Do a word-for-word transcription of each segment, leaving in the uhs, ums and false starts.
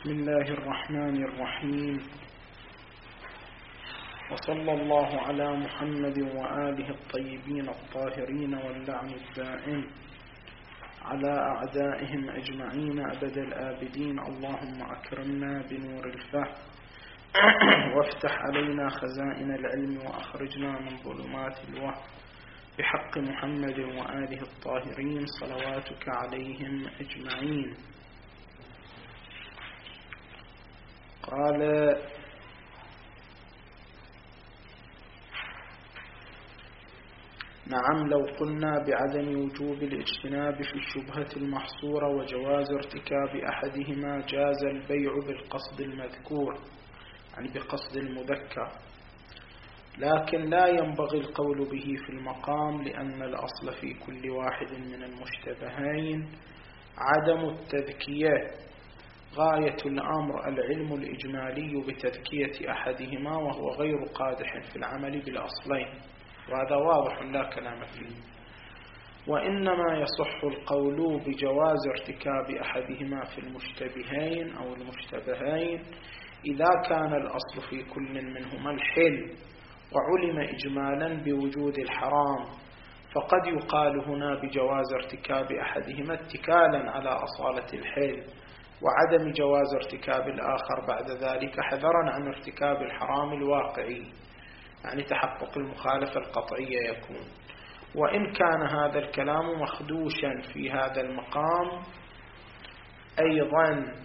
بسم الله الرحمن الرحيم، وصلى الله على محمد وآله الطيبين الطاهرين واللعن الدائم على أعدائهم أجمعين أبد الآبدين. اللهم أكرمنا بنور الفهم وافتح علينا خزائن العلم وأخرجنا من ظلمات الوهم بحق محمد وآله الطاهرين صلواتك عليهم أجمعين. قال: نعم، لو قلنا بعدم وجوب الاجتناب في الشبهة المحصورة وجواز ارتكاب أحدهما جاز البيع بالقصد المذكور، يعني بقصد المذكر، لكن لا ينبغي القول به في المقام، لأن الأصل في كل واحد من المشتبهين عدم التذكية. غاية الأمر العلم الإجمالي بتذكية أحدهما، وهو غير قادح في العمل بالأصلين، وهذا واضح لا كلام فيه. وإنما يصح القول بجواز ارتكاب أحدهما في المشتبهين أو المشتبهين إذا كان الأصل في كل منهما الحل، وعلم إجمالا بوجود الحرام، فقد يقال هنا بجواز ارتكاب أحدهما اتكالا على أصالة الحل، وعدم جواز ارتكاب الآخر بعد ذلك حذرا عن ارتكاب الحرام الواقعي، يعني تحقق المخالفة القطعية يكون. وإن كان هذا الكلام مخدوشا في هذا المقام أيضا،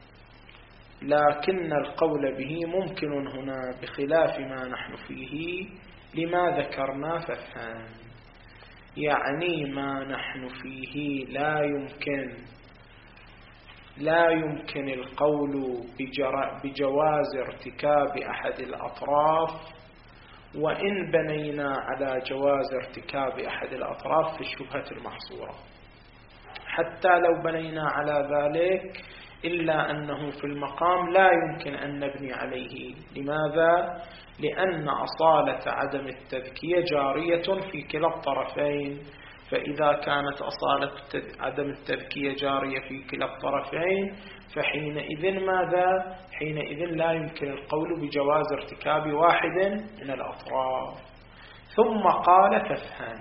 لكن القول به ممكن هنا بخلاف ما نحن فيه لما ذكرنا فافهم، يعني ما نحن فيه لا يمكن لا يمكن القول بجواز ارتكاب أحد الأطراف، وإن بنينا على جواز ارتكاب أحد الأطراف في الشبهة المحصورة، حتى لو بنينا على ذلك، إلا أنه في المقام لا يمكن أن نبني عليه. لماذا؟ لأن أصالة عدم التذكية جارية في كلا الطرفين، فإذا كانت أصالة عدم التذكية جارية في كلا الطرفين فحينئذ ماذا؟ حينئذ لا يمكن القول بجواز ارتكاب واحد من الأطراف. ثم قال: فافهم.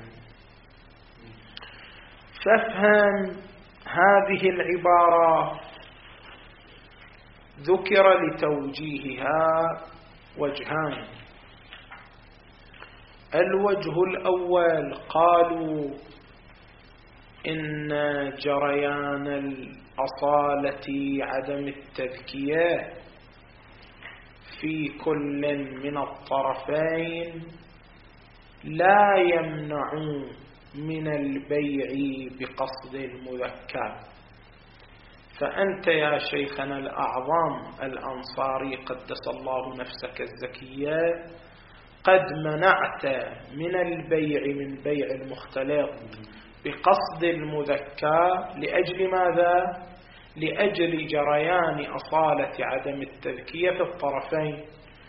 فافهم هذه العبارة ذكر لتوجيهها وجهان. الوجه الأول، قالوا إن جريان الأصالة عدم التذكية في كل من الطرفين لا يمنع من البيع بقصد المذكر. فأنت يا شيخنا الأعظم الأنصاري قدس الله نفسك الزكية قد منعت من البيع من بيع المختلط بقصد المذكر لأجل ماذا؟ لأجل جريان أصالة عدم التذكية في الطرفين.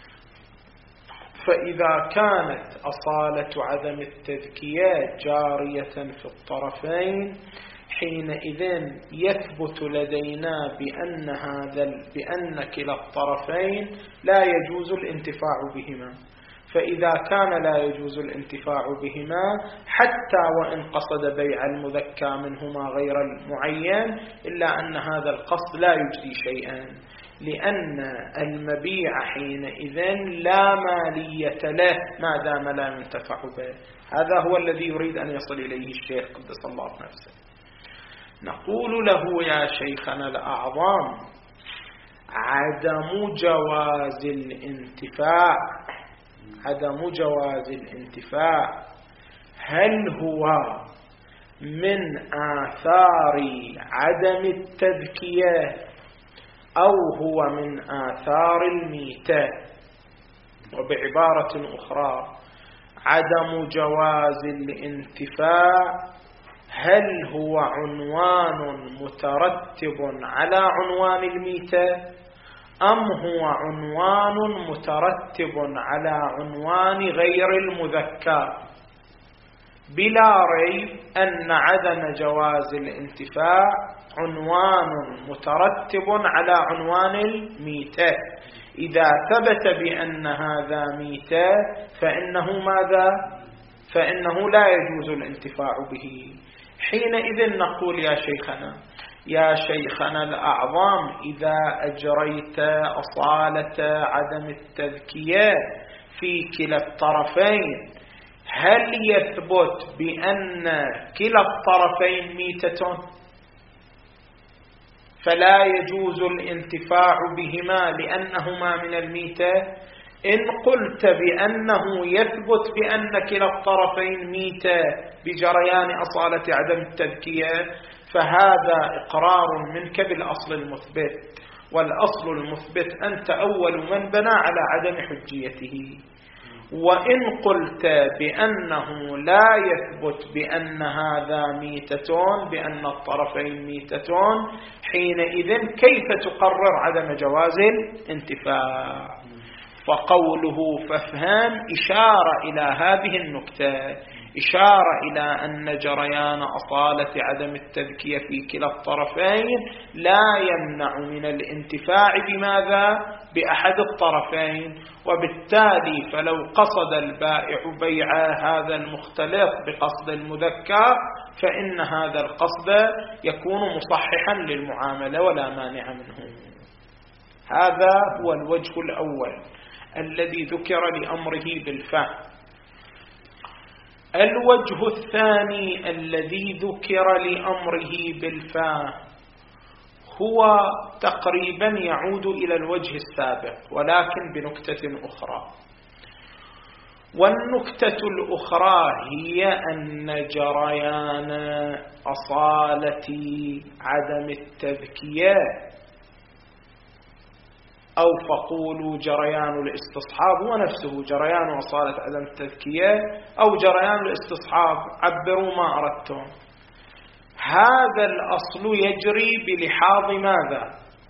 فإذا كانت أصالة عدم التذكية جارية في الطرفين حينئذ يثبت لدينا بأن هذا بأن كلا الطرفين لا يجوز الانتفاع بهما. فإذا كان لا يجوز الانتفاع بهما حتى وإن قصد بيع المذكى منهما غير المعين، إلا أن هذا القصد لا يجدي شيئا، لأن المبيع حينئذ لا مالية له ما دام لا ينتفع به. هذا هو الذي يريد أن يصل إليه الشيخ قدس الله نفسه. نقول له يا شيخنا الأعظم: عدم جواز الانتفاع عدم جواز الانتفاع هل هو من آثار عدم التذكية أو هو من آثار الميتة؟ وبعبارة أخرى، عدم جواز الانتفاع هل هو عنوان مترتب على عنوان الميتة أم هو عنوان مترتب على عنوان غير المذكر؟ بلا ريب أن عدم جواز الانتفاع عنوان مترتب على عنوان الميتة. إذا ثبت بأن هذا ميتة فإنه ماذا؟ فإنه لا يجوز الانتفاع به. حينئذ نقول يا شيخنا يا شيخنا الأعظم إذا أجريت أصالة عدم التذكية في كلا الطرفين هل يثبت بأن كلا الطرفين ميتة فلا يجوز الانتفاع بهما لأنهما من الميتة؟ إن قلت بأنه يثبت بأن كلا الطرفين ميتة بجريان أصالة عدم التذكية فهذا إقرار منك بالأصل المثبت، والأصل المثبت أنت أول من بنى على عدم حجيته. وإن قلت بأنه لا يثبت بأن هذا ميتتون بأن الطرفين ميتتون حينئذ كيف تقرر عدم جواز الانتفاع؟ فقوله فافهم إشارة إلى هذه النكتة، إشارة إلى أن جريان أصالة عدم التذكية في كلا الطرفين لا يمنع من الانتفاع بماذا؟ بأحد الطرفين. وبالتالي فلو قصد البائع بيع هذا المختلط بقصد المذكر فإن هذا القصد يكون مصححا للمعاملة ولا مانع منه. هذا هو الوجه الأول الذي ذكر لأمره بالفهم. الوجه الثاني الذي ذكر لأمره بالفهم هو تقريبا يعود إلى الوجه السابق ولكن بنكتة أخرى، والنكتة الأخرى هي أن جريان أصالة عدم التذكية أو فقولوا جريان الاستصحاب هو نفسه جريان أصالة عدم التذكية أو جريان الاستصحاب، عبروا ما أردتم. هذا الأصل يجري بلحاظ ماذا؟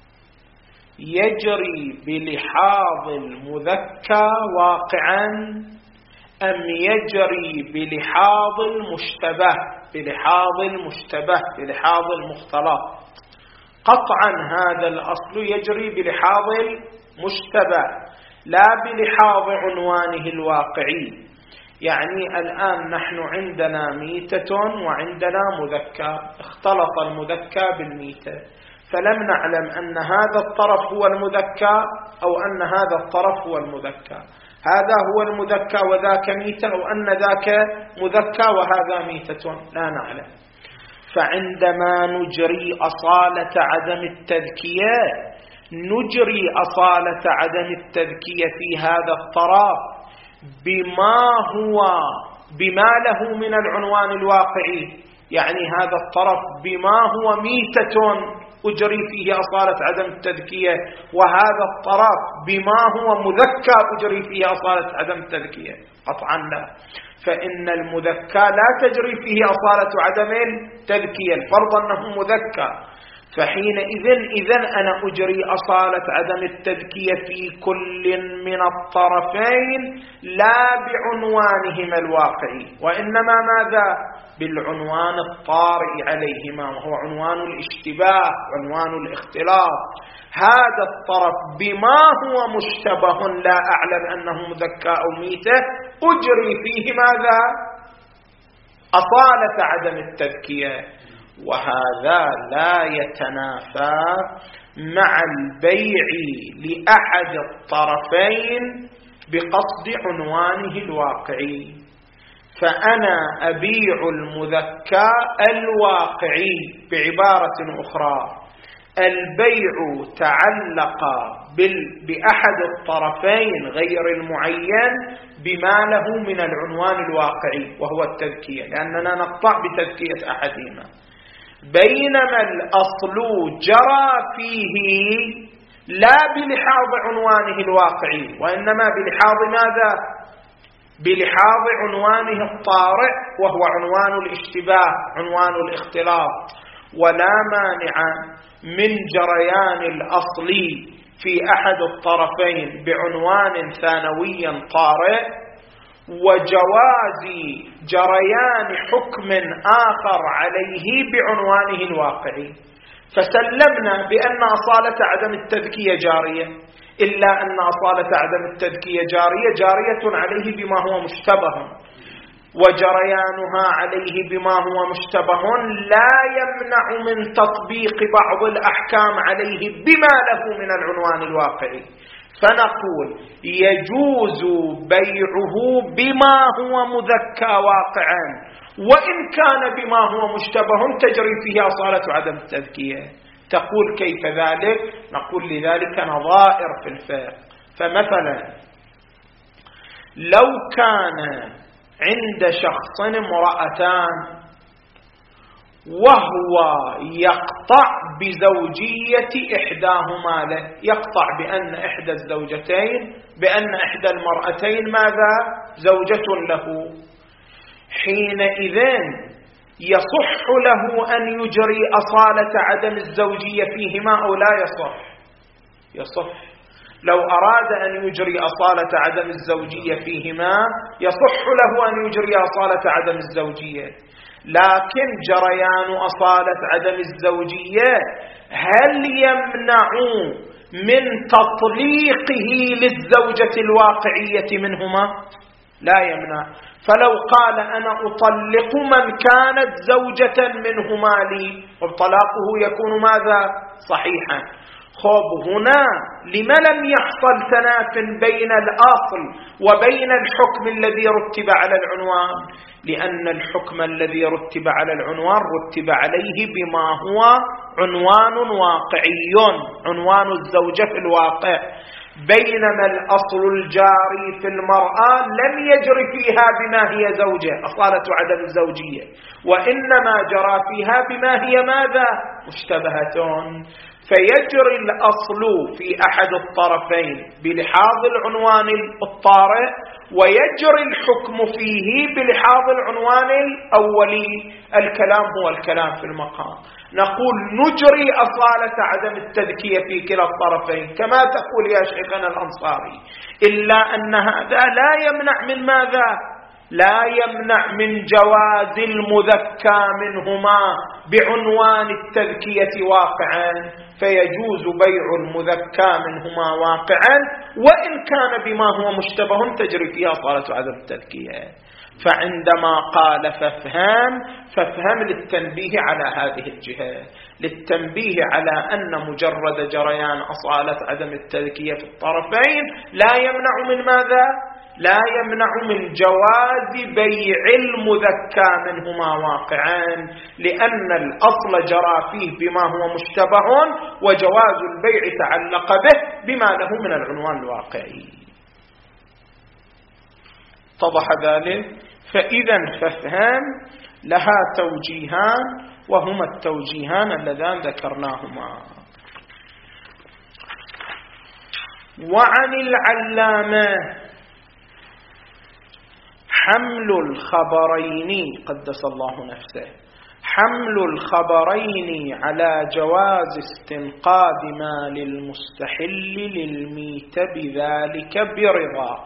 يجري بلحاظ المذكى واقعا أم يجري بلحاظ المشتبه بلحاظ المشتبه بلحاظ المختلط؟ قطعا هذا الأصل يجري بلحاظ المشتبه لا بلحاظ عنوانه الواقعي. يعني الآن نحن عندنا ميتة وعندنا مذكى، اختلط المذكى بالميتة، فلم نعلم أن هذا الطرف هو المذكى أو أن هذا الطرف هو المذكى، هذا هو المذكى وذاك ميتة أو أن ذاك مذكى وهذا ميتة، لا نعلم. فعندما نجري أصالة عدم التذكية نجري أصالة عدم التذكية في هذا الطرف بما هو بما له من العنوان الواقعي، يعني هذا الطرف بما هو ميتة أجري فيه أصالة عدم التذكية، وهذا الطرف بما هو مذكى أجري فيه أصالة عدم التذكية، قطعا لا. فإن المذكى لا تجري فيه أصالة عدم التذكية، الفرض أنه مذكى، فحينئذ إذن أنا أجري أصالة عدم التذكية في كل من الطرفين لا بعنوانهما الواقعي وإنما ماذا؟ بالعنوان الطارئ عليهما وهو عنوان الاشتباه عنوان الاختلاط. هذا الطرف بما هو مشتبه لا أعلم أنه مذكى أو ميتة أجري فيه ماذا؟ أصالة عدم التذكية، وهذا لا يتنافى مع البيع لأحد الطرفين بقصد عنوانه الواقعي. فأنا أبيع المذكى الواقعي، بعبارة أخرى البيع تعلق بأحد الطرفين غير المعين بما له من العنوان الواقعي وهو التذكية، لأننا نقطع بتذكية أحدهما، بينما الأصل جرى فيه لا بلحاظ عنوانه الواقعي وإنما بلحاظ ماذا؟ بلحاظ عنوانه الطارئ وهو عنوان الاشتباه عنوان الاختلاط. ولا مانع من جريان الأصل في أحد الطرفين بعنوان ثانوي طارئ وجواز جريان حكم آخر عليه بعنوانه الواقعي. فسلمنا بأن أصالة عدم التذكية جارية، إلا أن أصالة عدم التذكية جارية جارية عليه بما هو مشتبه، وجريانها عليه بما هو مشتبه لا يمنع من تطبيق بعض الأحكام عليه بما له من العنوان الواقعي. فنقول يجوز بيعه بما هو مذكى واقعا، وإن كان بما هو مشتبه تجري فيه أصالة عدم التذكية. تقول كيف ذلك؟ نقول لذلك نظائر في الفقه. فمثلا لو كان عند شخص امرأتان وهو يقطع بزوجية إحداهما له، يقطع بأن إحدى الزوجتين بأن إحدى المرأتين ماذا؟ زوجة له، حينئذ يصح له أن يجري أصالة عدم الزوجية فيهما أو لا يصح؟ يصح. لو أراد أن يجري أصالة عدم الزوجية فيهما يصح له أن يجري أصالة عدم الزوجية، لكن جريان أصالة عدم الزوجية هل يمنع من تطليقه للزوجة الواقعية منهما؟ لا يمنع. فلو قال أنا أطلق من كانت زوجة منهما لي، وطلاقه يكون ماذا؟ صحيحا. خب هنا لما لم يحصل تناف بين الأصل وبين الحكم الذي رتب على العنوان؟ لأن الحكم الذي رتب على العنوان رتب عليه بما هو عنوان واقعي، عنوان الزوجة في الواقع، بينما الأصل الجاري في المرأة لم يجري فيها بما هي زوجة، أصالة عدم الزوجية، وإنما جرى فيها بما هي ماذا؟ مشتبهة. فيجري الأصل في أحد الطرفين بلحاظ العنوان الطارئ، ويجري الحكم فيه بلحاظ العنوان الأولي. الكلام هو الكلام في المقام. نقول نجري أصالة عدم التذكية في كلا الطرفين كما تقول يا شيخنا الأنصاري، إلا أن هذا لا يمنع من ماذا؟ لا يمنع من جواز المذكى منهما بعنوان التذكية واقعا، فيجوز بيع المذكى منهما واقعا وإن كان بما هو مشتبه تجري فيها أصالة عدم التذكية. فعندما قال فافهم، فافهم للتنبيه على هذه الجهة، للتنبيه على أن مجرد جريان أصالة عدم التذكية في الطرفين لا يمنع من ماذا؟ لا يمنع من جواز بيع المذكى منهما واقعا، لأن الأصل جرى فيه بما هو مشتبه، وجواز البيع تعلق به بما له من العنوان الواقعي. اتضح ذلك؟ فإذا فافهم لها توجيهان، وهما التوجيهان اللذان ذكرناهما. وعن العلامة حمل الخبرين قدس الله نفسه، حمل الخبرين على جواز استنقاذ مال المستحل للميت بذلك برضا،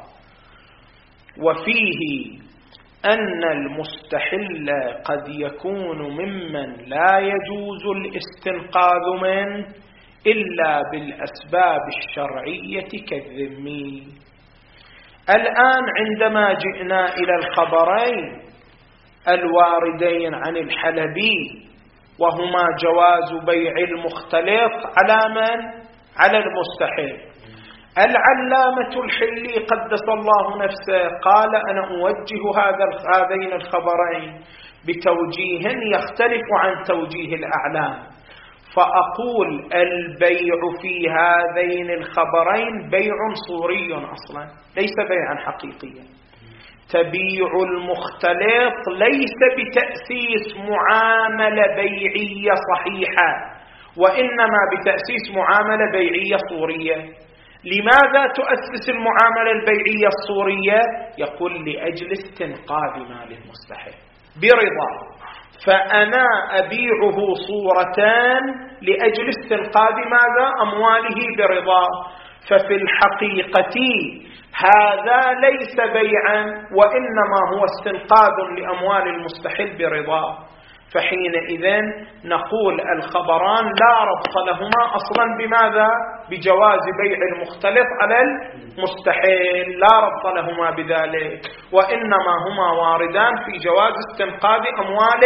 وفيه أن المستحل قد يكون ممن لا يجوز الاستنقاذ منه إلا بالأسباب الشرعية كالذمي. الآن عندما جئنا إلى الخبرين الواردين عن الحلبي وهما جواز بيع المختلط على من؟ على المستحل. العلامة الحلي قدس الله نفسه قال أنا أوجه هذا هذين الخبرين بتوجيه يختلف عن توجيه الأعلام، فأقول البيع في هذين الخبرين بيع صوري أصلا، ليس بيعا حقيقيا. تبيع المختلط ليس بتأسيس معاملة بيعية صحيحة، وإنما بتأسيس معاملة بيعية صورية. لماذا تؤسس المعاملة البيعية الصورية؟ يقول لأجل استنقاذ مال المستحق برضا، فأنا أبيعه صورتان لأجل استنقاذ ماذا؟ أمواله برضا. ففي الحقيقة هذا ليس بيعا، وإنما هو استنقاذ لأموال المستحل برضاه. فحينئذ نقول الخبران لا ربط لهما أصلا بماذا؟ بجواز بيع المختلط على المستحيل، لا ربط لهما بذلك، وإنما هما واردان في جواز استنقاذ أموال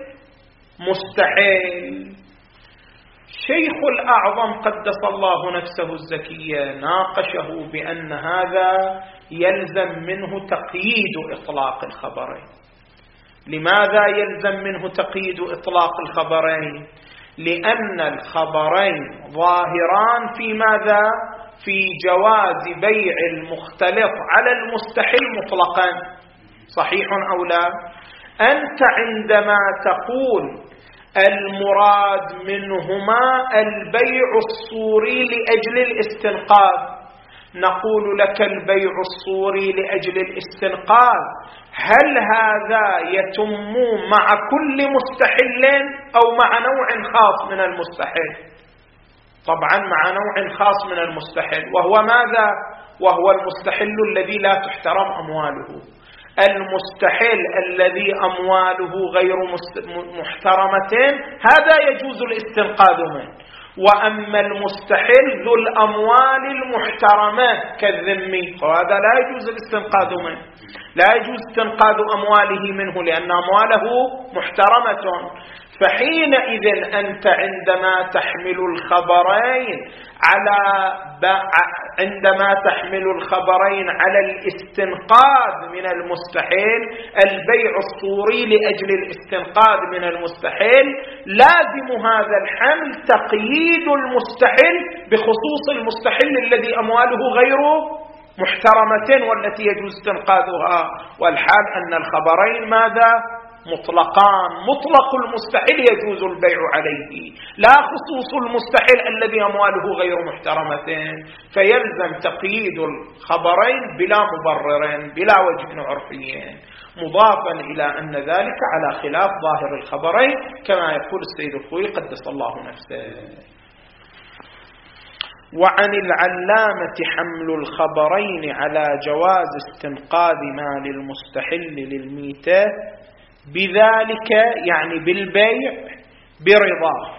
المستحيل. شيخ الأعظم قدس الله نفسه الزكية ناقشه بأن هذا يلزم منه تقييد إطلاق الخبرين. لماذا يلزم منه تقييد إطلاق الخبرين؟ لأن الخبرين ظاهران في ماذا؟ في جواز بيع المختلط على المستحل مطلقا، صحيح أو لا؟ أنت عندما تقول المراد منهما البيع الصوري لأجل الاستنقاذ، نقول لك البيع الصوري لأجل الاستنقاذ هل هذا يتم مع كل مستحل أو مع نوع خاص من المستحل؟ طبعا مع نوع خاص من المستحل، وهو ماذا؟ وهو المستحل الذي لا تحترم أمواله. المستحل الذي أمواله غير محترمة هذا يجوز الاستنقاذ منه، وأما المستحل ذو الأموال المحترمة كالذمي وهذا لا يجوز الاستنقاذ منه، لا يجوز استنقاذ أمواله منه لأن أمواله محترمة. فحينئذ أنت عندما تحمل الخبرين على عندما تحمل الخبرين على الاستنقاذ من المستحيل، البيع الصوري لأجل الاستنقاذ من المستحيل، لازم هذا الحمل تقييد المستحيل بخصوص المستحيل الذي أمواله غير محترمة والتي يجوز استنقاذها، والحال أن الخبرين ماذا؟ مطلقان. مطلق المستحيل يجوز البيع عليه، لا خصوص المستحيل الذي أمواله غير محترمة، فيلزم تقييد الخبرين بلا مبرر بلا وجه عرفي، مضافا إلى أن ذلك على خلاف ظاهر الخبرين كما يقول السيد الخوئي قدس الله نفسه. وعن العلامة حمل الخبرين على جواز استنقاذ مال المستحل للميتة بذلك يعني بالبيع برضاه.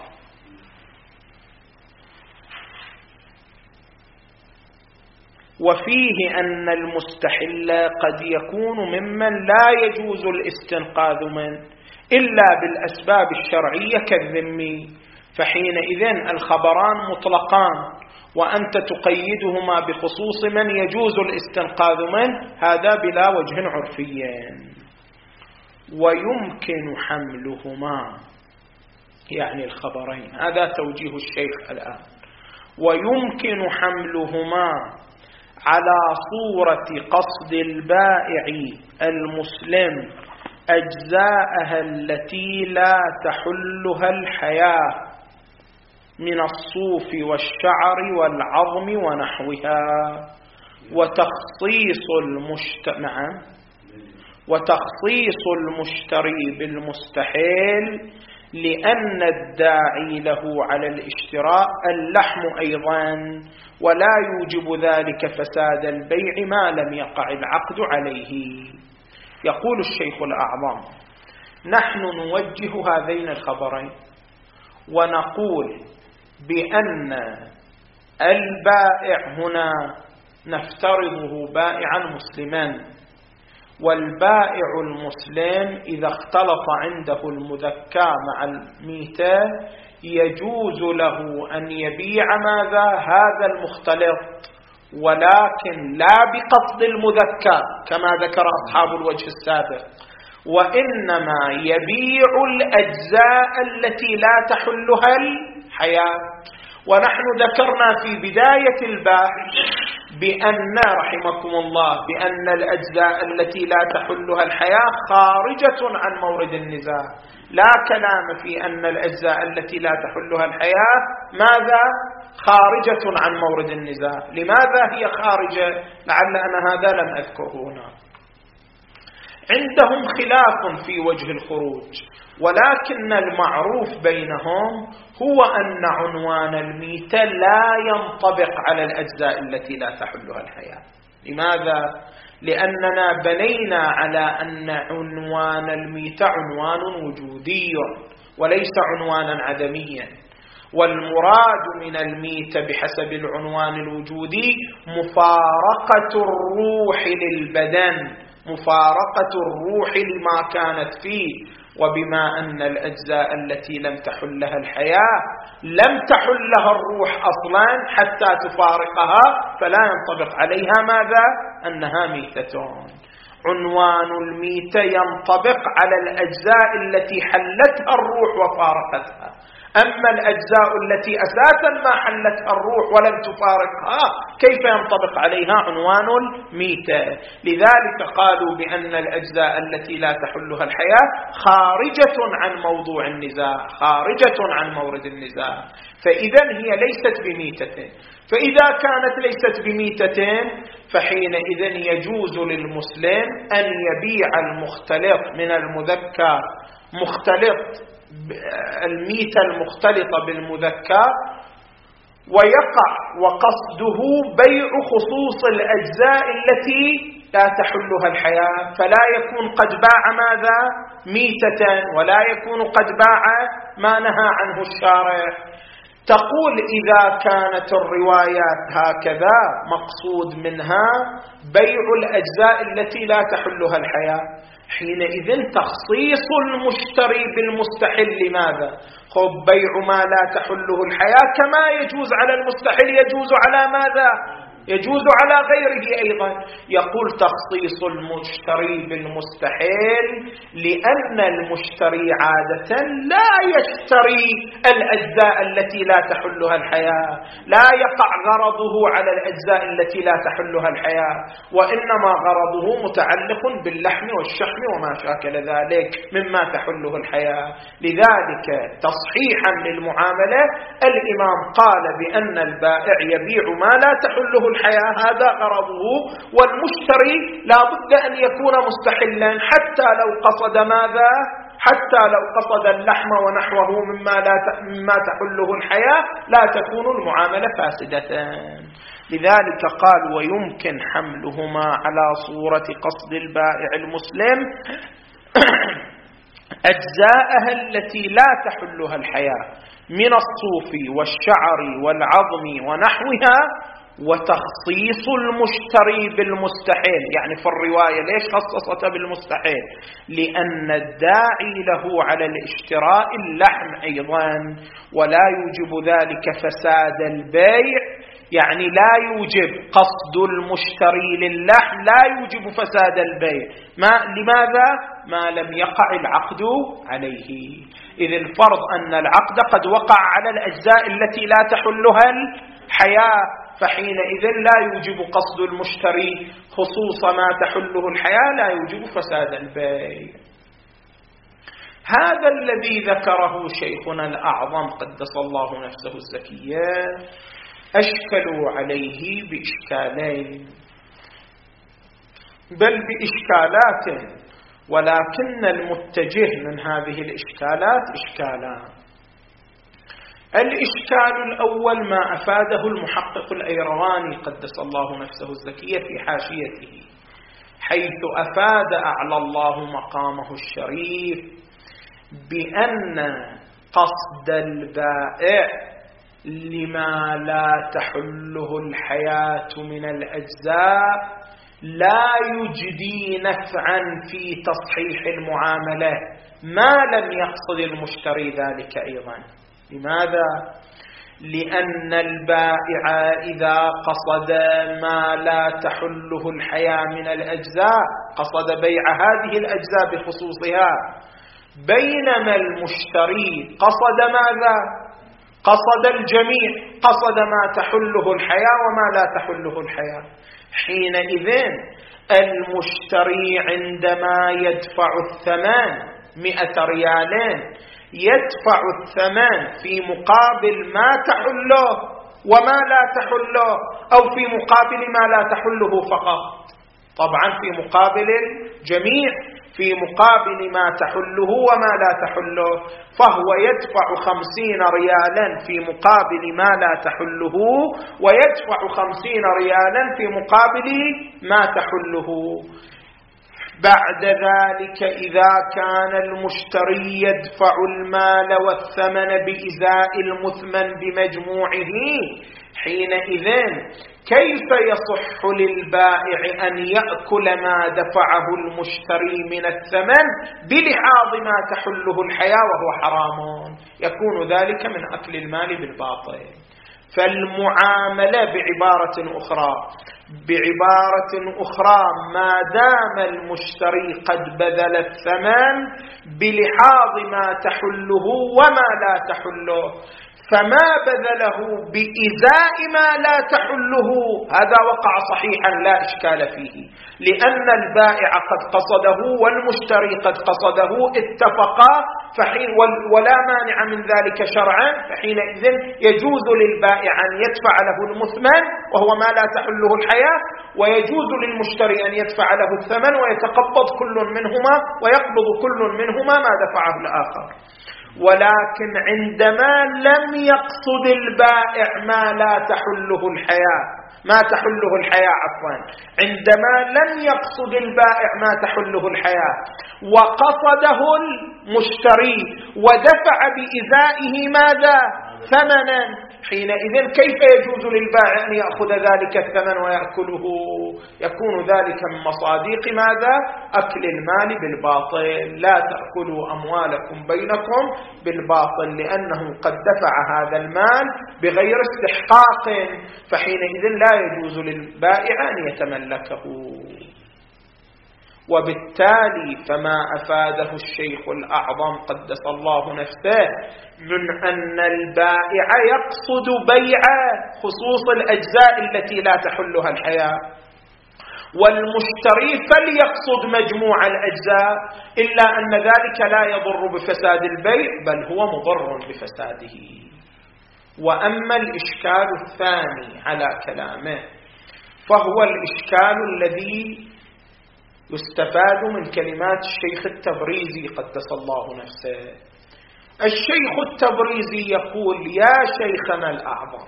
وفيه أن المستحل قد يكون ممن لا يجوز الاستنقاذ منه إلا بالأسباب الشرعية كالذمي، فحينئذ الخبران مطلقان وأنت تقيدهما بخصوص من يجوز الاستنقاذ منه، هذا بلا وجه عرفي. ويمكن حملهما يعني الخبرين، هذا توجيه الشيخ الآن، ويمكن حملهما على صورة قصد البائع المسلم أجزاءها التي لا تحلها الحياة من الصوف والشعر والعظم ونحوها، وتخصيص المجتمع وتخصيص المشتري بالمستحيل لأن الداعي له على الاشتراء اللحم أيضا، ولا يوجب ذلك فساد البيع ما لم يقع العقد عليه. يقول الشيخ الأعظم: نحن نوجه هذين الخبرين ونقول بأن البائع هنا نفترضه بائعا مسلما، والبائع المسلم إذا اختلط عنده المذكى مع الميتة يجوز له أن يبيع ماذا؟ هذا المختلط، ولكن لا بقصد المذكى كما ذكر أصحاب الوجه السابق، وإنما يبيع الأجزاء التي لا تحلها الحياة. ونحن ذكرنا في بداية البحث بأن رحمكم الله بأن الأجزاء التي لا تحلها الحياة خارجة عن مورد النزاع، لا كلام في أن الأجزاء التي لا تحلها الحياة ماذا؟ خارجة عن مورد النزاع. لماذا هي خارجة؟ لعل أنا هذا لم أذكره هنا. عندهم خلاف في وجه الخروج، ولكن المعروف بينهم هو أن عنوان الميتة لا ينطبق على الأجزاء التي لا تحلها الحياة. لماذا؟ لأننا بنينا على أن عنوان الميتة عنوان وجودي وليس عنوانا عدميا، والمراد من الميتة بحسب العنوان الوجودي مفارقة الروح للبدن، مفارقة الروح لما كانت فيه. وبما أن الأجزاء التي لم تحلها الحياة لم تحلها الروح أصلا حتى تفارقها، فلا ينطبق عليها ماذا؟ أنها ميتة. عنوان الميتة ينطبق على الأجزاء التي حلتها الروح وفارقتها، أما الأجزاء التي أساسا ما حلتها الروح ولم تفارقها كيف ينطبق عليها عنوان الميتة؟ لذلك قالوا بأن الأجزاء التي لا تحلها الحياة خارجة عن موضوع النزاع، خارجة عن مورد النزاع، فإذا هي ليست بميتة. فإذا كانت ليست بميتة فحينئذ يجوز للمسلم أن يبيع المختلط من المذكر مختلط الميتة المختلطة بالمذكر، ويقع وقصده بيع خصوص الأجزاء التي لا تحلها الحياة، فلا يكون قد باع ماذا؟ ميتة، ولا يكون قد باع ما نهى عنه الشارع. تقول إذا كانت الروايات هكذا مقصود منها بيع الأجزاء التي لا تحلها الحياة، حينئذ تخصيص المشتري بالمستحل لماذا؟ خب بيع ما لا تحله الحياة كما يجوز على المستحل يجوز على ماذا؟ يجوز على غيره أيضا. يقول تخصيص المشتري بالمستحيل لأن المشتري عادة لا يشتري الأجزاء التي لا تحلها الحياة، لا يقع غرضه على الأجزاء التي لا تحلها الحياة، وإنما غرضه متعلق باللحم والشحم وما شاكل ذلك مما تحله الحياة. لذلك تصحيحا للمعاملة الإمام قال بأن البائع يبيع ما لا تحله الحياة، هذا غرضه، والمشتري لا بد أن يكون مستحلا حتى لو قصد ماذا؟ حتى لو قصد اللحم ونحوه مما, لا مما تحله الحياة لا تكون المعاملة فاسدة. لذلك قال ويمكن حملهما على صورة قصد البائع المسلم أجزاءها التي لا تحلها الحياة من الصوف والشعر والعظم ونحوها، وتخصيص المشتري بالمستحيل. يعني في الرواية ليش خصصت بالمستحيل؟ لأن الداعي له على الاشتراء اللحم أيضا، ولا يوجب ذلك فساد البيع، يعني لا يوجب قصد المشتري للحم لا يوجب فساد البيع. ما لماذا؟ ما لم يقع العقد عليه. إذ الفرض أن العقد قد وقع على الأجزاء التي لا تحلها الحياة، فحينئذ لا يوجب قصد المشتري خصوص ما تحله الحياة، لا يوجب فساد البيع. هذا الذي ذكره شيخنا الأعظم قدس الله نفسه الزكية أشكلوا عليه بإشكالين، بل بإشكالات، ولكن المتجه من هذه الإشكالات إشكالان. الإشكال الأول ما أفاده المحقق الأيرواني قدس الله نفسه الزكية في حاشيته، حيث أفاد أعلى الله مقامه الشريف بأن قصد البائع لما لا تحله الحياة من الأجزاء لا يجدي نفعا في تصحيح المعاملة ما لم يقصد المشتري ذلك أيضا. لماذا؟ لأن البائع إذا قصد ما لا تحله الحياة من الأجزاء قصد بيع هذه الأجزاء بخصوصها، بينما المشتري قصد ماذا؟ قصد الجميع، قصد ما تحله الحياة وما لا تحله الحياة. حينئذ المشتري عندما يدفع الثمن مئة ريالين يدفع الثمن في مقابل ما تحله وما لا تحله، أو في مقابل ما لا تحله فقط، طبعا في مقابل الجميع. في مقابل ما تحله وما لا تحله، فهو يدفع خمسين ريالا في مقابل ما لا تحله، ويدفع خمسين ريالا في مقابل ما تحله. بعد ذلك إذا كان المشتري يدفع المال والثمن بإزاء المثمن بمجموعه، حينئذ كيف يصح للبائع أن يأكل ما دفعه المشتري من الثمن بلحاظ ما تحله الحياة وهو حرام؟ يكون ذلك من أكل المال بالباطل. فالمعاملة بعبارة أخرى بعبارة أخرى ما دام المشتري قد بذل الثمن بلحاظ ما تحله وما لا تحله، فما بذله بإزاء ما لا تحله هذا وقع صحيحا لا إشكال فيه، لأن البائع قد قصده والمشتري قد قصده، اتفقا فحين ولا مانع من ذلك شرعا، فحينئذ يجوز للبائع أن يدفع له المثمن وهو ما لا تحله الحياة، ويجوز للمشتري أن يدفع له الثمن ويتقبض كل منهما ويقبض كل منهما ما دفعه الآخر. ولكن عندما لم يقصد البائع ما لا تحله الحياة ما تحله الحياة عفوا عندما لم يقصد البائع ما تحله الحياة وقصده المشتري ودفع بإزائه ماذا؟ ثمنا، حينئذ كيف يجوز للبائع أن يأخذ ذلك الثمن ويأكله؟ يكون ذلك من مصادق ماذا؟ أكل المال بالباطل. لا تأكلوا أموالكم بينكم بالباطل، لأنه قد دفع هذا المال بغير استحقاق، فحينئذ لا يجوز للبائع أن يتملكه. وبالتالي فما أفاده الشيخ الأعظم قدس الله نفسه من أن البائع يقصد بيع خصوص الأجزاء التي لا تحلها الحياة، والمشتري فليقصد مجموع الأجزاء، إلا أن ذلك لا يضر بفساد البيع بل هو مضر بفساده. وأما الإشكال الثاني على كلامه فهو الإشكال الذي يستفاد من كلمات الشيخ التبريزي قدس الله نفسه. الشيخ التبريزي يقول: يا شيخنا الأعظم،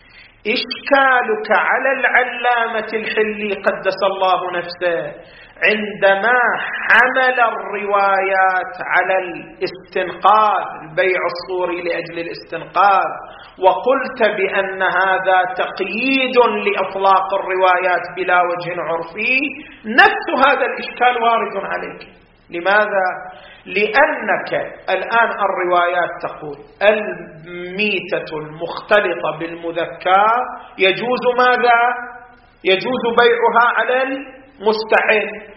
إشكالك على العلامة الحلي قدس الله نفسه عندما حمل الروايات على الاستنقاذ، البيع الصوري لأجل الاستنقاذ، وقلت بأن هذا تقييد لإطلاق الروايات بلا وجه عرفي، نفس هذا الإشكال وارد عليك. لماذا؟ لأنك الآن الروايات تقول الميتة المختلطة بالمذكى يجوز ماذا؟ يجوز بيعها على المستحل.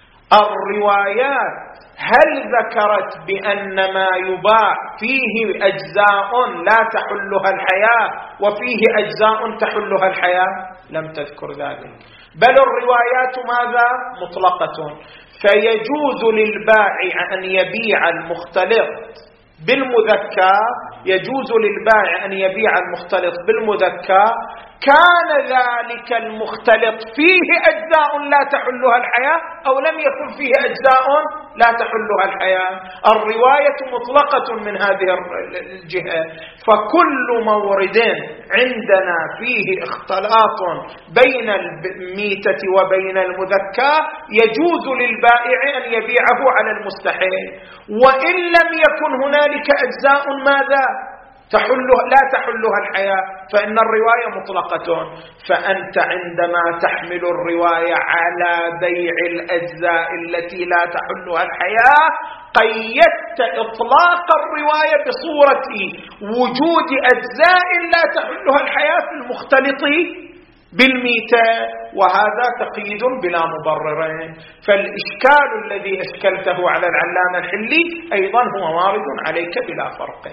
الروايات هل ذكرت بأن ما يباع فيه أجزاء لا تحلها الحياة وفيه أجزاء تحلها الحياة؟ لم تذكر ذلك، بل الروايات ماذا؟ مطلقة. فيجوز للبائع أن يبيع المختلط بالمذكى، يجوز للبائع أن يبيع المختلط بالمذكى كان ذلك المختلط فيه أجزاء لا تحلها الحياة أو لم يكن فيه أجزاء لا تحلها الحياة. الرواية مطلقة من هذه الجهة، فكل مورد عندنا فيه اختلاط بين الميتة وبين المذكى يجوز للبائع أن يبيعه على المستحيل، وإن لم يكن هنالك أجزاء ماذا؟ تحلها لا تحلها الحياة، فإن الرواية مطلقة. فأنت عندما تحمل الرواية على بيع الأجزاء التي لا تحلها الحياة قيدت إطلاق الرواية بصورة وجود أجزاء لا تحلها الحياة في المختلط بالميتة، وهذا تقييد بلا مبرر. فالإشكال الذي أشكلته على العلامة الحلي أيضا هو وارد عليك بلا فرق.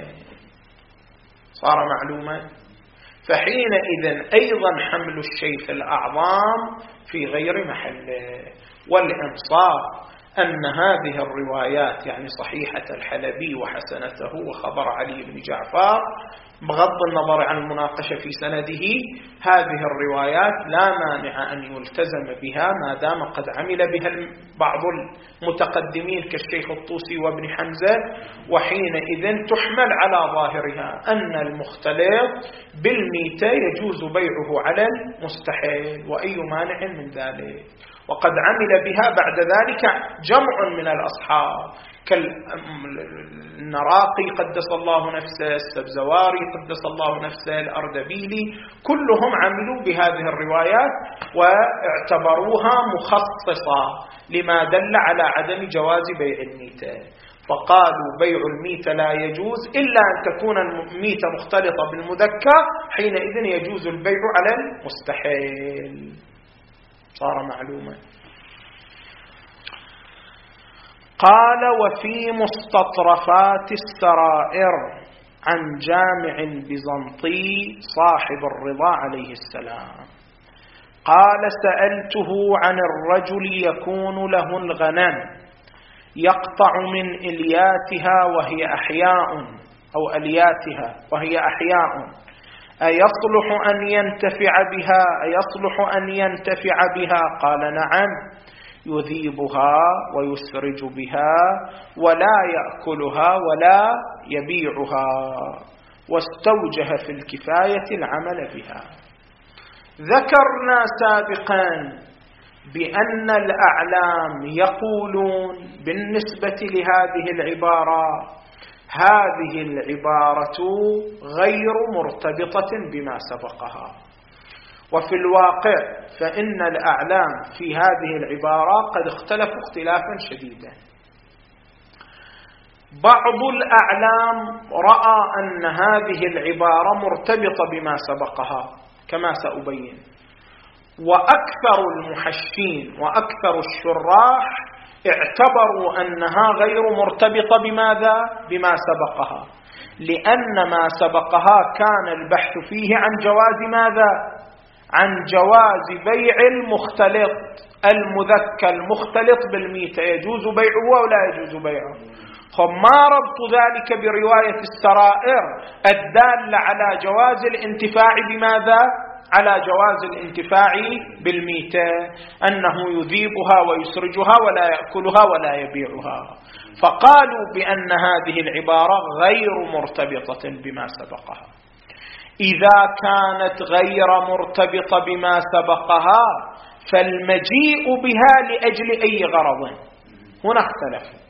صار معلوما. فحينئذ أيضا حمل الشيخ الأعظم في غير محله، والإنصاف أن هذه الروايات يعني صحيحة الحلبي وحسنته وخبر علي بن جعفر بغض النظر عن المناقشة في سنده، هذه الروايات لا مانع أن يلتزم بها ما دام قد عمل بها بعض المتقدمين كالشيخ الطوسي وابن حمزة، وحينئذ تحمل على ظاهرها أن المختلط بالميتة يجوز بيعه على المستحيل، وأي مانع من ذلك. وقد عمل بها بعد ذلك جمع من الأصحاب كالنراقي قدس الله نفسه، السبزواري قدس الله نفسه، الأردبيلي، كلهم عملوا بهذه الروايات واعتبروها مخصصة لما دل على عدم جواز بيع الميتة، فقالوا بيع الميتة لا يجوز إلا أن تكون الميتة مختلطة بالمذكى، حينئذ يجوز البيع على المستحيل. صار معلومة. قال: وفي مستطرفات السرائر عن جامع بيزنطي صاحب الرضا عليه السلام قال: سألته عن الرجل يكون له الغنم يقطع من إلياتها وهي أحياء أو ألياتها وهي أحياء أيصلح أن ينتفع بها أيصلح أن ينتفع بها؟ قال: نعم، يذيبها ويسرج بها ولا يأكلها ولا يبيعها، واستوجه في الكفاية العمل بها. ذكرنا سابقا بأن الأعلام يقولون بالنسبة لهذه العبارة: هذه العبارة غير مرتبطة بما سبقها. وفي الواقع فإن الأعلام في هذه العبارة قد اختلفوا اختلافا شديدا. بعض الأعلام رأى أن هذه العبارة مرتبطة بما سبقها كما سأبين، وأكثر المحشين وأكثر الشراح اعتبروا أنها غير مرتبطة بماذا؟ بما سبقها، لأن ما سبقها كان البحث فيه عن جواز ماذا؟ عن جواز بيع المختلط المذكى المختلط بالميتة، يجوز بيعه ولا يجوز بيعه. خب ما ربط ذلك برواية السرائر الدالة على جواز الانتفاع بماذا؟ على جواز الانتفاع بالميتة، أنه يذيبها ويسرجها ولا يأكلها ولا يبيعها، فقالوا بأن هذه العبارة غير مرتبطة بما سبقها. إذا كانت غير مرتبطة بما سبقها فالمجيء بها لأجل أي غرض؟ هنا اختلفوا.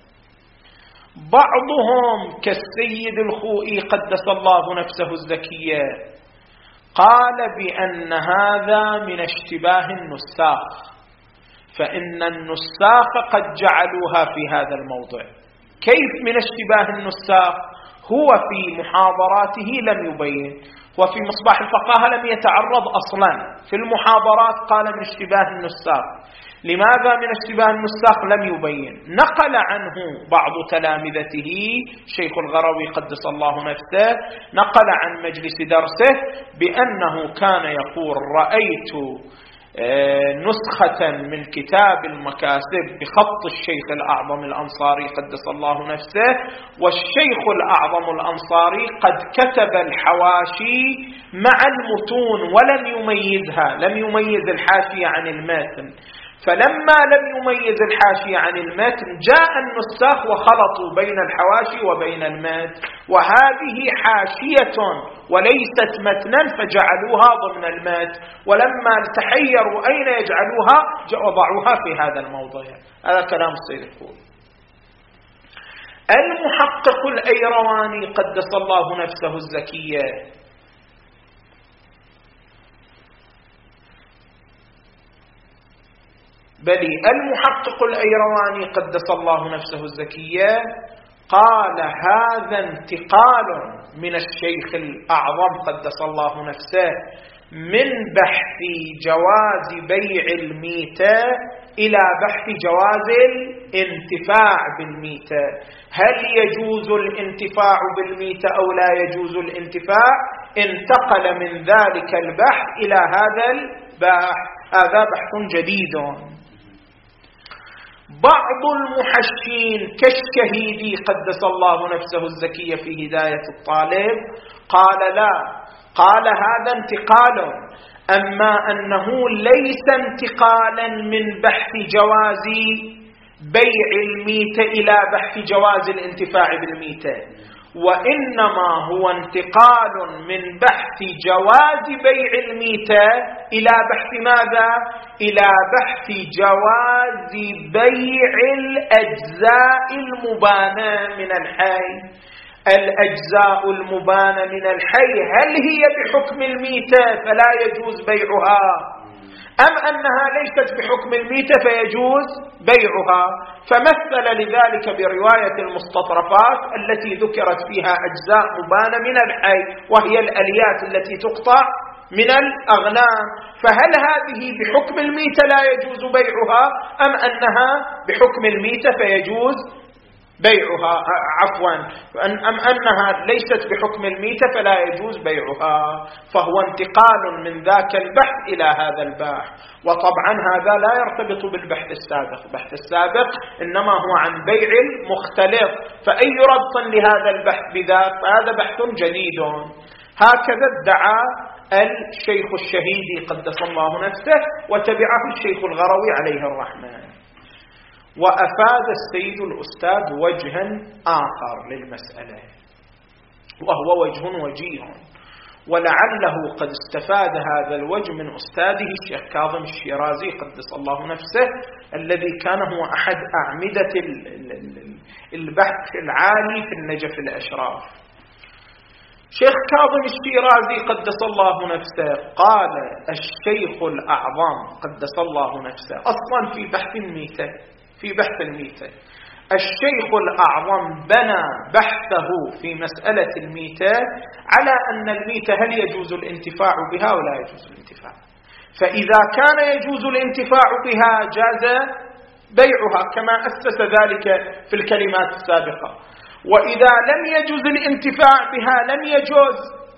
بعضهم كالسيد الخوئي قدس الله نفسه الزكية قال بأن هذا من اشتباه النساخ، فإن النساخ قد جعلوها في هذا الموضع. كيف من اشتباه النساخ؟ هو في محاضراته لم يبين، وفي مصباح الفقاهة لم يتعرض أصلا. في المحاضرات قال من اشتباه النساخ. لماذا من اشتباه النساخ لم يبين؟ نقل عنه بعض تلامذته شيخ الغروي قدس الله نفسه، نقل عن مجلس درسه بأنه كان يقول: رأيت نسخة من كتاب المكاسب بخط الشيخ الأعظم الأنصاري قدس الله نفسه، والشيخ الأعظم الأنصاري قد كتب الحواشي مع المتون ولم يميزها، لم يميز الحاشية عن المتن، فلما لم يميز الحاشية عن المتن جاء النساخ وخلطوا بين الحواشي وبين المتن، وهذه حاشية وليست متنا فجعلوها ضمن المتن، ولما تحيروا أين يجعلوها وضعوها في هذا الموضع. هذا كلام السيد الخوئي. المحقق الأيرواني قدس الله نفسه الزكية بل المحقق الأيرواني قدس الله نفسه الزكية قال: هذا انتقال من الشيخ الأعظم قدس الله نفسه من بحث جواز بيع الميتة إلى بحث جواز الانتفاع بالميتة. هل يجوز الانتفاع بالميتة أو لا يجوز الانتفاع؟ انتقل من ذلك البحث إلى هذا البحث. هذا بحث جديد. بعض المحشين كالشهيدي قدس الله نفسه الزكية في هداية الطالب قال لا، قال هذا انتقال، أما أنه ليس انتقالا من بحث جواز بيع الميتة إلى بحث جواز الانتفاع بالميتة، وإنما هو انتقال من بحث جواز بيع الميتة إلى بحث ماذا؟ إلى بحث جواز بيع الأجزاء المبانة من الحي. الأجزاء المبانة من الحي هل هي بحكم الميتة فلا يجوز بيعها، أم أنها ليست بحكم الميتة فيجوز بيعها؟ فمثل لذلك برواية المستطرفات التي ذكرت فيها أجزاء مبانة من الحي وهي الأليات التي تقطع من الأغنام، فهل هذه بحكم الميتة لا يجوز بيعها، أم أنها بحكم الميتة فيجوز بيعها؟ عفوا، أم أنها ليست بحكم الميتة فلا يجوز بيعها. فهو انتقال من ذاك البحث إلى هذا البحث، وطبعا هذا لا يرتبط بالبحث السابق. البحث السابق إنما هو عن بيع المختلط، فأي ربط لهذا البحث بذاك؟ فهذا بحث جديد. هكذا ادعى الشيخ الشهيدي قدس الله نفسه، وتبعه الشيخ الغروي عليه الرحمة. وأفاد السيد الأستاذ وجها آخر للمسألة، وهو وجه وجيه، ولعله قد استفاد هذا الوجه من أستاذه الشيخ كاظم الشيرازي قدس الله نفسه، الذي كان هو أحد أعمدة البحث العالي في النجف الأشراف. شيخ كاظم الشيرازي قدس الله نفسه قال الشيخ الأعظم قدس الله نفسه أصلا في بحث الميتة، في بحث الميتة الشيخ الأعظم بنى بحثه في مسألة الميتة على أن الميتة هل يجوز الانتفاع بها ولا يجوز الانتفاع، فإذا كان يجوز الانتفاع بها جاز بيعها كما أسس ذلك في الكلمات السابقة، وإذا لم يجوز الانتفاع بها لم يجوز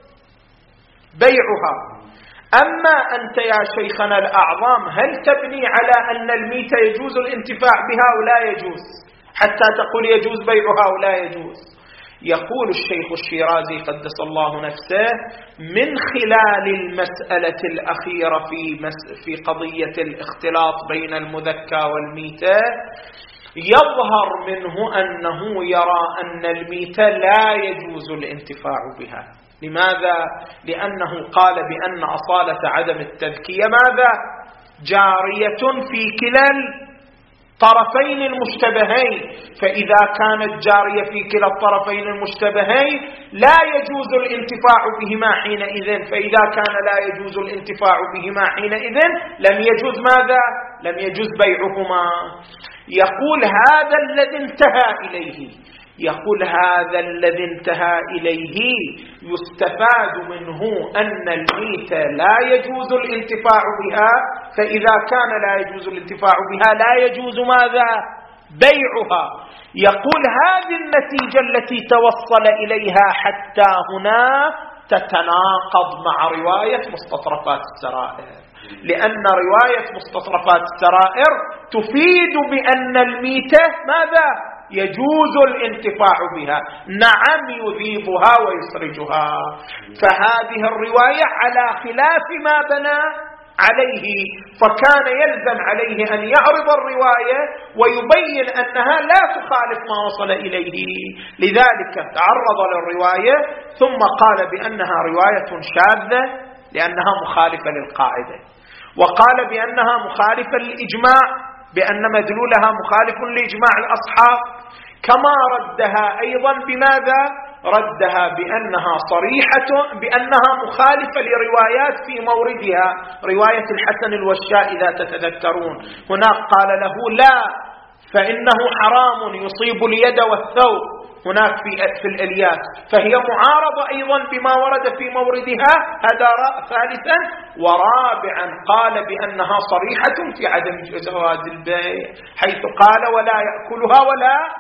بيعها. أما أنت يا شيخنا الأعظم هل تبني على أن الميتة يجوز الانتفاع بها ولا يجوز حتى تقول يجوز بيعها ولا يجوز؟ يقول الشيخ الشيرازي قدس الله نفسه من خلال المسألة الأخيرة في, مس في قضية الاختلاط بين المذكى والميتة يظهر منه أنه يرى أن الميتة لا يجوز الانتفاع بها. لماذا؟ لأنه قال بأن أصالة عدم التذكية ماذا؟ جارية في كلا الطرفين المشتبهين، فإذا كانت جارية في كلا الطرفين المشتبهين لا يجوز الانتفاع بهما حينئذ، فإذا كان لا يجوز الانتفاع بهما حينئذ لم يجوز ماذا؟ لم يجوز بيعهما. يقول هذا الذي انتهى إليه يقول هذا الذي انتهى إليه يستفاد منه أن الميتة لا يجوز الانتفاع بها، فإذا كان لا يجوز الانتفاع بها لا يجوز ماذا؟ بيعها. يقول هذه النتيجة التي توصل إليها حتى هنا تتناقض مع رواية مستطرفات السرائر، لأن رواية مستطرفات السرائر تفيد بأن الميتة ماذا؟ يجوز الانتفاع بها، نعم يذيبها ويسرجها. فهذه الرواية على خلاف ما بنى عليه، فكان يلزم عليه أن يعرض الرواية ويبين أنها لا تخالف ما وصل إليه، لذلك تعرض للرواية ثم قال بأنها رواية شاذة لأنها مخالفة للقاعدة، وقال بأنها مخالفة للإجماع بأن مدلولها مخالف لإجماع الأصحاب، كما ردها أيضا بماذا؟ ردها بأنها صريحة بأنها مخالفة لروايات في موردها، رواية الحسن الوشاء إذا تتذكرون، هناك قال له لا فإنه حرام يصيب اليد والثوب هناك في في الإليات، فهي معارضة أيضا بما ورد في موردها، هذا ثالثا. ورابعا قال بأنها صريحة في عدم جواز البيع، حيث قال ولا يأكلها ولا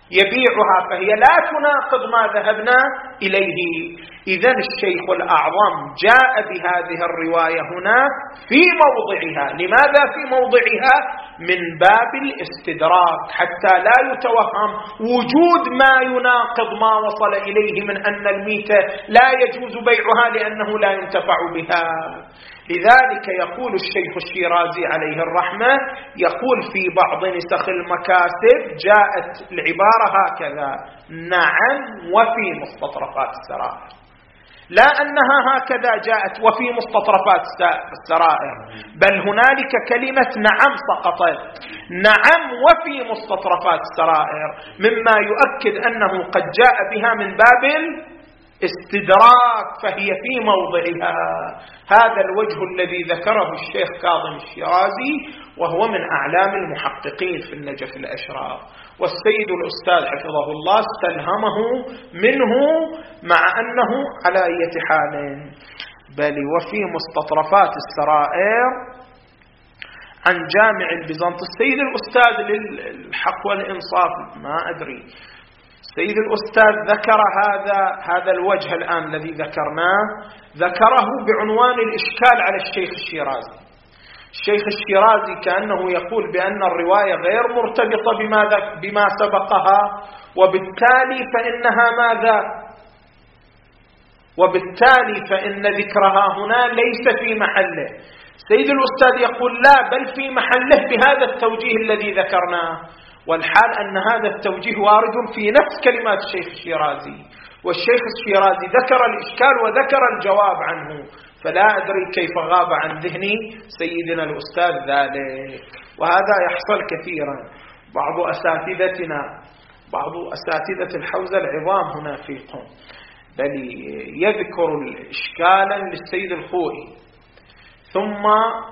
يبيعها فهي لا تناقض ما ذهبنا إليه. إذن الشيخ الأعظم جاء بهذه الرواية هنا في موضعها. لماذا في موضعها؟ من باب الاستدراك، حتى لا يتوهم وجود ما يناقض ما وصل إليه من أن الميتة لا يجوز بيعها لأنه لا ينتفع بها. لذلك يقول الشيخ الشيرازي عليه الرحمة، يقول في بعض نسخ المكاسب جاءت العبارة هكذا: نعم وفي مستطرفات السرائر، لا أنها هكذا جاءت وفي مستطرفات السرائر، بل هنالك كلمة نعم سقطت. نعم وفي مستطرفات السرائر، مما يؤكد أنه قد جاء بها من باب استدراك، فهي في موضعها. هذا الوجه الذي ذكره الشيخ كاظم الشيرازي، وهو من أعلام المحققين في النجف الأشراف، والسيد الأستاذ حفظه الله استلهمه منه، مع أنه على أي حال. بل وفي مستطرفات السرائر عن جامع البيزنطي. السيد الأستاذ للحق والإنصاف ما أدري، سيد الأستاذ ذكر هذا هذا الوجه الآن الذي ذكرناه، ذكره بعنوان الإشكال على الشيخ الشيرازي. الشيخ الشيرازي كأنه يقول بأن الرواية غير مرتبطة بما, بما سبقها، وبالتالي فإنها ماذا؟ وبالتالي فإن ذكرها هنا ليس في محله. سيد الأستاذ يقول لا، بل في محله بهذا التوجيه الذي ذكرناه، والحال أن هذا التوجيه وارد في نفس كلمات الشيخ الشيرازي، والشيخ الشيرازي ذكر الإشكال وذكر الجواب عنه، فلا أدري كيف غاب عن ذهني سيدنا الأستاذ ذلك. وهذا يحصل كثيرا. بعض أساتذتنا بعض أساتذة الحوزة العظام هنا في قم بل يذكر إشكالا للسيد الخوئي، ثم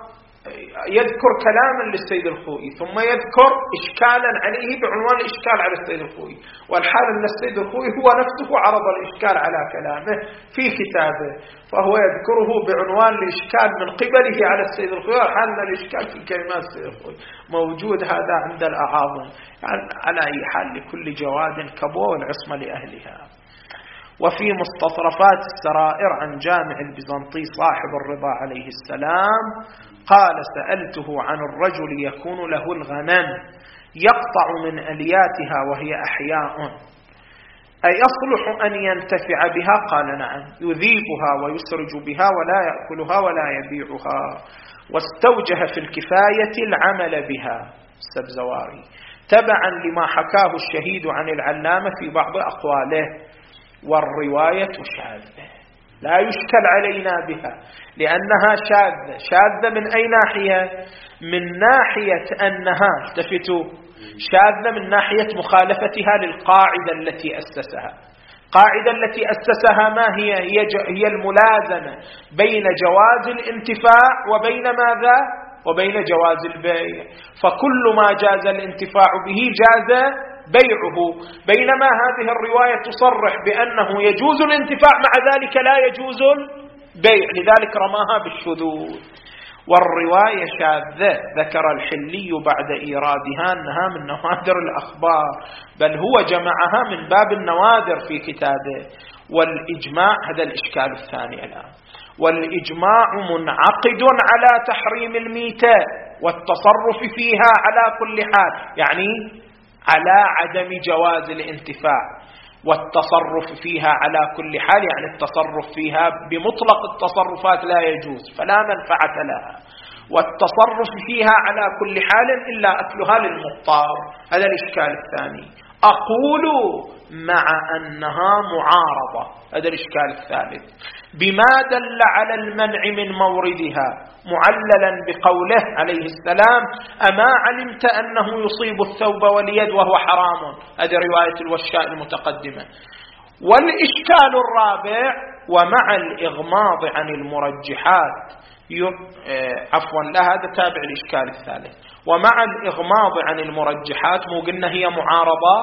يذكر كلاما للسيد الخوئي، ثم يذكر إشكالا عليه بعنوان الإشكال على السيد الخوئي، والحال أن السيد الخوئي هو نفسه عرض الإشكال على كلامه في كتابه، فهو يذكره بعنوان الإشكال من قبله على السيد الخوئي، والحال أن الإشكال في كلمات السيد الخوئي موجود. هذا عند الأعاظم. يعني على أي حال لكل جواد كبوة والعصمة لأهلها. وفي مستطرفات السرائر عن جامع البيزنطي صاحب الرضا عليه السلام قال: سألته عن الرجل يكون له الغنم يقطع من ألياتها وهي أحياء، أيصلح أن ينتفع بها؟ قال: نعم، يذيبها ويسرج بها ولا يأكلها ولا يبيعها. واستوجه في الكفاية العمل بها السبزواري تبعا لما حكاه الشهيد عن العلامة في بعض أقواله. والرواية شاذة لا يشكل علينا بها لأنها شاذة. شاذة من أي ناحية؟ من ناحية أنها التفتوا شاذة من ناحية مخالفتها للقاعدة التي أسسها. القاعدة التي أسسها ما هي؟ هي الملازمة بين جواز الانتفاع وبين ماذا؟ وبين جواز البيع. فكل ما جاز الانتفاع به جاز بيعه، بينما هذه الرواية تصرح بأنه يجوز الانتفاع مع ذلك لا يجوز البيع، لذلك رماها بالشذوذ. والرواية شاذة ذكر الحلي بعد إيرادها أنها من نوادر الأخبار، بل هو جمعها من باب النوادر في كتابه. والإجماع، هذا الإشكال الثاني الآن، والإجماع منعقد على تحريم الميتة والتصرف فيها على كل حال، يعني على عدم جواز الانتفاع، والتصرف فيها على كل حال يعني التصرف فيها بمطلق التصرفات لا يجوز فلا منفعة لها، والتصرف فيها على كل حال إلا أكلها للمضطر. هذا الإشكال الثاني. أقول مع أنها معارضة، هذا الإشكال الثالث، بما دل على المنع من موردها معللا بقوله عليه السلام: أما علمت أنه يصيب الثوب واليد وهو حرام. هذه رواية الوشاء المتقدمة. والإشكال الرابع: ومع الإغماض عن المرجحات عفوا لا هذا تابع الإشكال الثالث. ومع الإغماض عن المرجحات مو قلنا هي معارضة،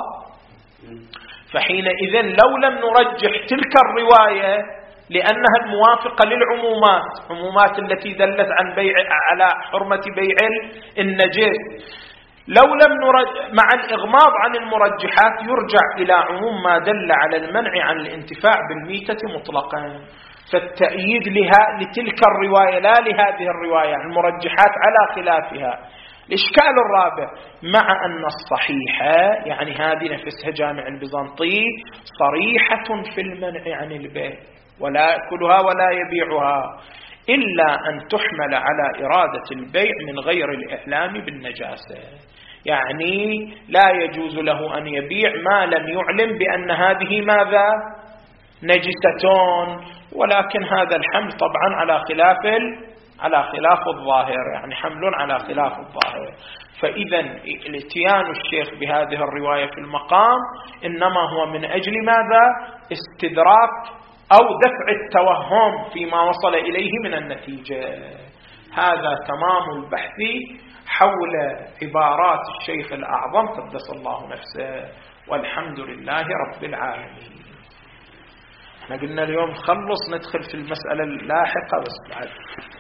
فحينئذ لو لم نرجح تلك الرواية لأنها الموافقة للعمومات، عمومات التي دلت عن بيع على حرمة بيع النجس، لو لم نرج... مع الإغماض عن المرجحات يرجع إلى عموم ما دل على المنع عن الانتفاع بالميتة مطلقا، فالتأييد لها لتلك الرواية لا لهذه الرواية، المرجحات على خلافها. الإشكال الرابع مع أن الصحيحة يعني هذه نفسها جامع البيزنطي صريحة في المنع عن البيع، ولا يأكلها ولا يبيعها إلا أن تحمل على إرادة البيع من غير الإعلام بالنجاسة، يعني لا يجوز له أن يبيع ما لم يعلم بأن هذه ماذا نجستون، ولكن هذا الحمل طبعا على خلاف على خلاف الظاهر، يعني حمل على خلاف الظاهر. فإذا الاتيان الشيخ بهذه الرواية في المقام إنما هو من أجل ماذا؟ استدراك أو دفع التوهم فيما وصل إليه من النتيجة. هذا تمام البحث حول عبارات الشيخ الأعظم قدس الله نفسه، والحمد لله رب العالمين. احنا قلنا اليوم خلص ندخل في المسألة اللاحقة بس بعد